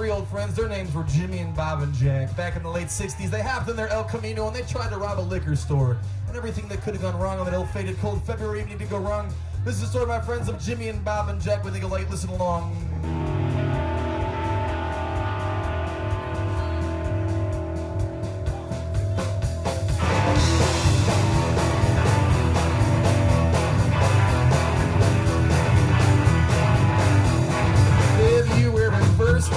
three old friends. Their names were Jimmy and Bob and Jack. Back in the late 60s, they hopped in their El Camino and they tried to rob a liquor store. And everything that could have gone wrong on that ill-fated cold February evening did go wrong. This is the story, my friends, of Jimmy and Bob and Jack with Eagle Light. Listen along. February 1st,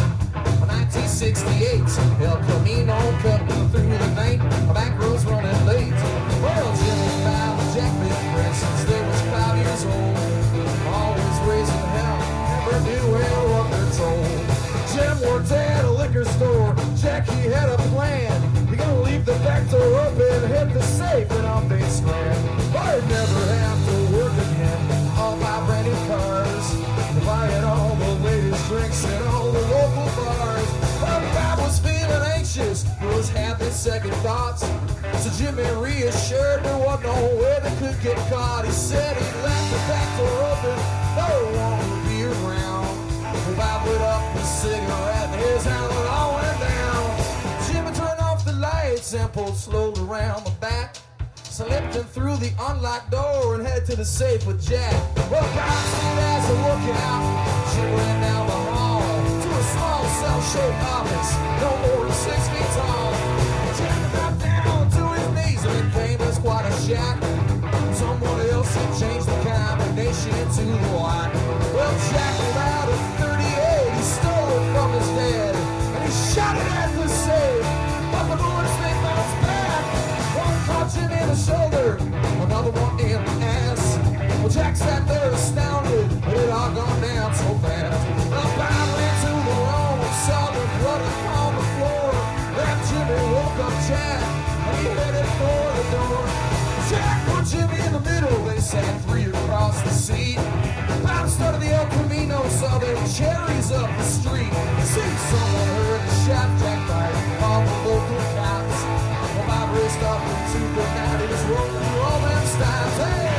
1968. El Camino cut through the night. My back road's running late. Well, Jimmy and Bob and Jack been friends since they was 5 years old. Always raising hell, never knew well what they're told. Jim worked at a liquor store. Jack, he had a plan. He gonna leave the back door open, hit the safe, and off they scram. I'd never have to work again. All my brand new cars, buying all the latest drinks at all the local bars. But Bob was feeling anxious, was having second thoughts. So Jimmy reassured there wasn't no way they could get caught. He said he left the back door open, no one would be around. Bob lit up a cigarette and his handle all went down. Jimmy turned off the lights and pulled slowly around the back. Slipped in through the unlocked door and headed to the safe with Jack. Well, Bob stood as a lookout. She ran down the hall to a small cell-shaped office, no more than 6 feet tall. Jimmy got down to his knees and it came as quite a shack. Someone else had changed the combination to the lock. Well, Jack pulled out a 38. He stole it from his dad and he shot it at the safe. But the bullets, they bounced back. One caught Jimmy in the shoulder, another one in the ass. Well, Jack sat there astounded, but it all gone down so fast. Well, Bob ran to the room and saw the blood on the floor. Then Jimmy woke up Jack, and he headed for the door. Jack put Jimmy in the middle, they sat three across the seat. Bob started the El Camino, saw the cherries up the street. See, someone heard the shot Jack fired all the local cops. Well, Bob raced off into the night, he was rolling through all them styles. Hey!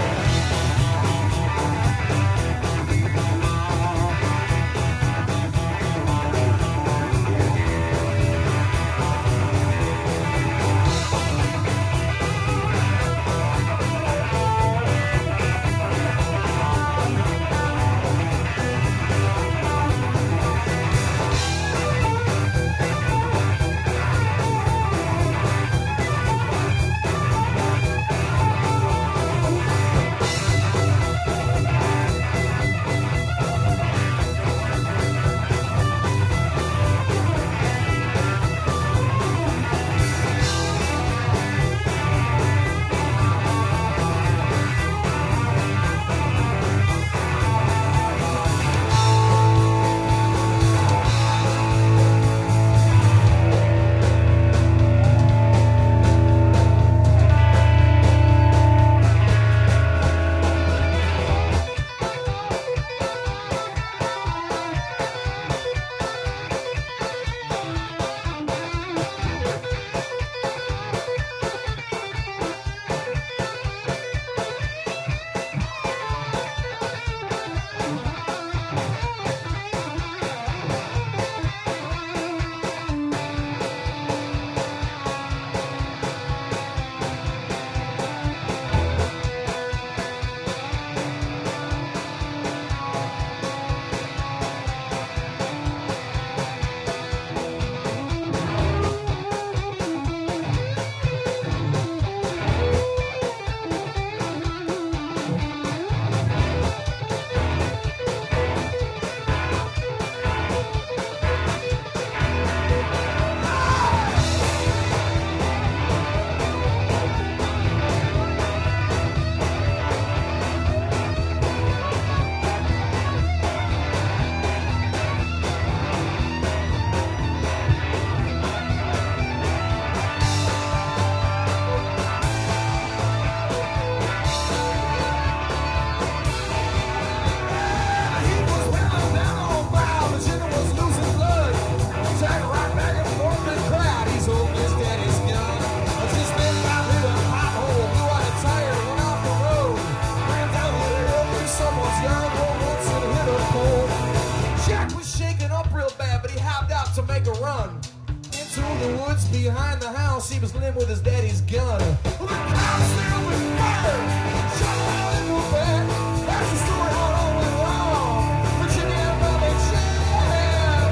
the woods behind the house, he was living with his daddy's gun. Well, the cows filled with fire, shot out in the back. That's the story how it all went wrong. Virginia and Bobby Chan.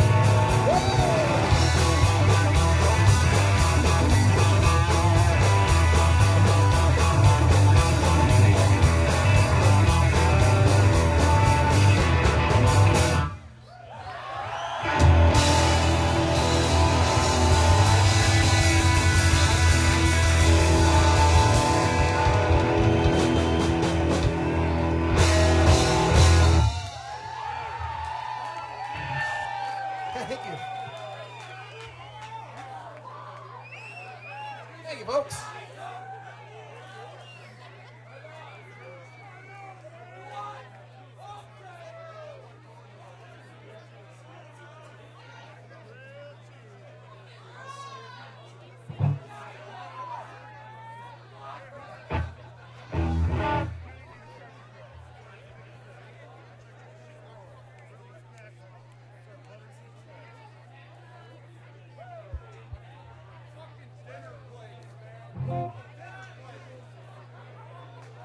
Thank you. Thank you, folks.